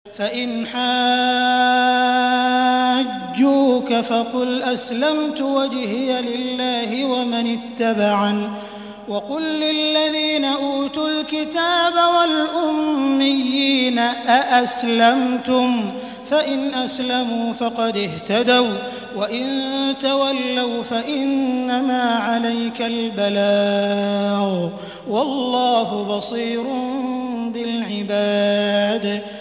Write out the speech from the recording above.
فإن حاجوك فقل أسلمت وجهي لله ومن اتبعن وقل للذين أوتوا الكتاب والأميين أأسلمتم فإن أسلموا فقد اهتدوا وإن تولوا فإنما عليك البلاغ والله بصير بالعباد